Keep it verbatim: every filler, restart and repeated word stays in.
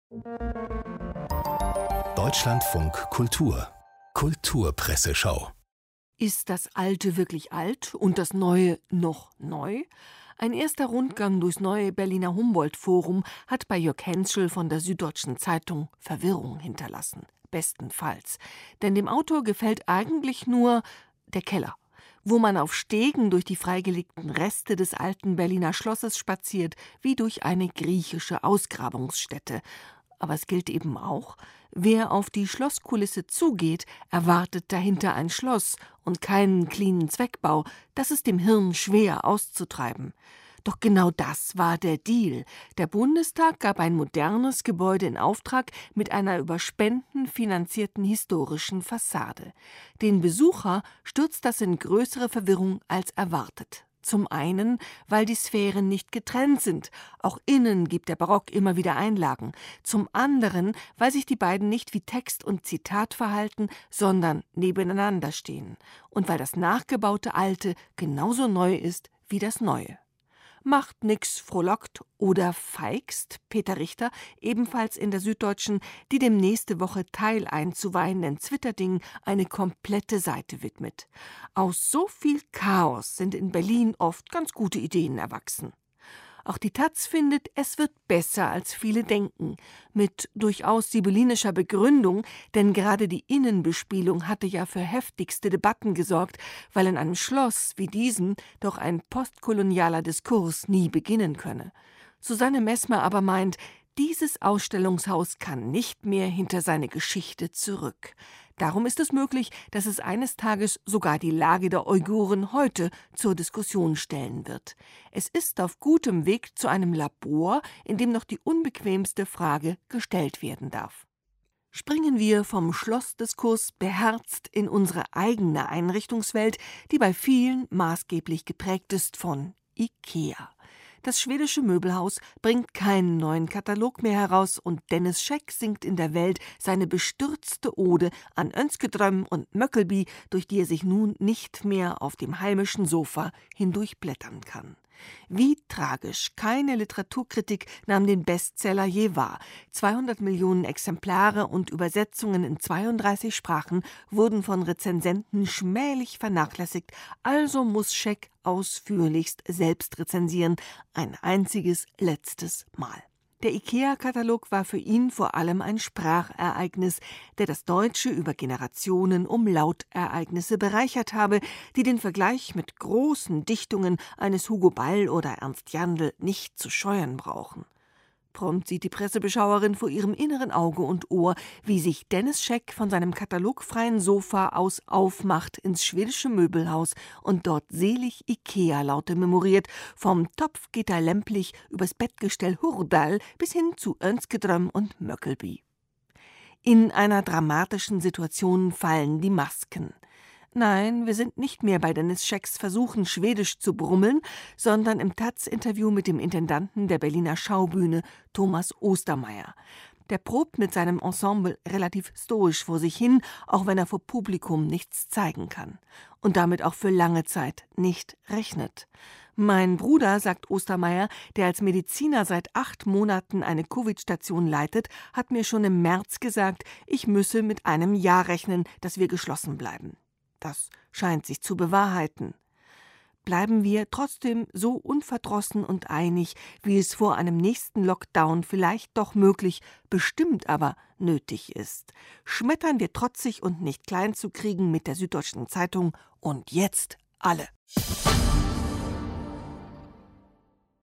Deutschlandfunk Kultur Kulturpresseschau. Ist das Alte wirklich alt und das Neue noch neu? Ein erster Rundgang durchs neue Berliner Humboldt-Forum hat bei Jörg Henschel von der Süddeutschen Zeitung Verwirrung hinterlassen. Bestenfalls. Denn dem Autor gefällt eigentlich nur der Keller, wo man auf Stegen durch die freigelegten Reste des alten Berliner Schlosses spaziert, wie durch eine griechische Ausgrabungsstätte. Aber es gilt eben auch, wer auf die Schlosskulisse zugeht, erwartet dahinter ein Schloss und keinen cleanen Zweckbau. Das ist dem Hirn schwer auszutreiben. Doch genau das war der Deal. Der Bundestag gab ein modernes Gebäude in Auftrag mit einer über Spenden finanzierten historischen Fassade. Den Besucher stürzt das in größere Verwirrung als erwartet. Zum einen, weil die Sphären nicht getrennt sind. Auch innen gibt der Barock immer wieder Einlagen. Zum anderen, weil sich die beiden nicht wie Text und Zitat verhalten, sondern nebeneinander stehen. Und weil das nachgebaute Alte genauso neu ist wie das Neue. Macht nix, frohlockt oder feigst, Peter Richter, ebenfalls in der Süddeutschen, die dem nächste Woche Teil einzuweihenden Zwitterding eine komplette Seite widmet. Aus so viel Chaos sind in Berlin oft ganz gute Ideen erwachsen. Auch die Taz findet, es wird besser, als viele denken. Mit durchaus sibyllinischer Begründung, denn gerade die Innenbespielung hatte ja für heftigste Debatten gesorgt, weil in einem Schloss wie diesem doch ein postkolonialer Diskurs nie beginnen könne. Susanne Messmer aber meint, dieses Ausstellungshaus kann nicht mehr hinter seine Geschichte zurück. Darum ist es möglich, dass es eines Tages sogar die Lage der Uiguren heute zur Diskussion stellen wird. Es ist auf gutem Weg zu einem Labor, in dem noch die unbequemste Frage gestellt werden darf. Springen wir vom Schlossdiskurs beherzt in unsere eigene Einrichtungswelt, die bei vielen maßgeblich geprägt ist von IKEA. Das schwedische Möbelhaus bringt keinen neuen Katalog mehr heraus und Dennis Scheck singt in der Welt seine bestürzte Ode an Önskedröm und Möckelby, durch die er sich nun nicht mehr auf dem heimischen Sofa hindurchblättern kann. Wie tragisch, keine Literaturkritik nahm den Bestseller je wahr. zweihundert Millionen Exemplare und Übersetzungen in zweiunddreißig Sprachen wurden von Rezensenten schmählich vernachlässigt, also muss Scheck ausführlichst selbst rezensieren, ein einziges letztes Mal. Der IKEA-Katalog war für ihn vor allem ein Sprachereignis, der das Deutsche über Generationen um Lautereignisse bereichert habe, die den Vergleich mit großen Dichtungen eines Hugo Ball oder Ernst Jandl nicht zu scheuen brauchen. Prompt sieht die Pressebeschauerin vor ihrem inneren Auge und Ohr, wie sich Dennis Scheck von seinem katalogfreien Sofa aus aufmacht ins schwedische Möbelhaus und dort selig Ikea-Laute memoriert, vom Topfgitter lämplich übers Bettgestell Hurdal bis hin zu Önskedröm und Möckelby. In einer dramatischen Situation fallen die Masken. Nein, wir sind nicht mehr bei Dennis Schecks Versuchen, Schwedisch zu brummeln, sondern im Taz-Interview mit dem Intendanten der Berliner Schaubühne, Thomas Ostermeier. Der probt mit seinem Ensemble relativ stoisch vor sich hin, auch wenn er vor Publikum nichts zeigen kann. Und damit auch für lange Zeit nicht rechnet. Mein Bruder, sagt Ostermeier, der als Mediziner seit acht Monaten eine Covid-Station leitet, hat mir schon im März gesagt, ich müsse mit einem Jahr rechnen, dass wir geschlossen bleiben. Das scheint sich zu bewahrheiten. Bleiben wir trotzdem so unverdrossen und einig, wie es vor einem nächsten Lockdown vielleicht doch möglich, bestimmt aber nötig ist. Schmettern wir trotzig und nicht klein zu kriegen mit der Süddeutschen Zeitung und jetzt alle.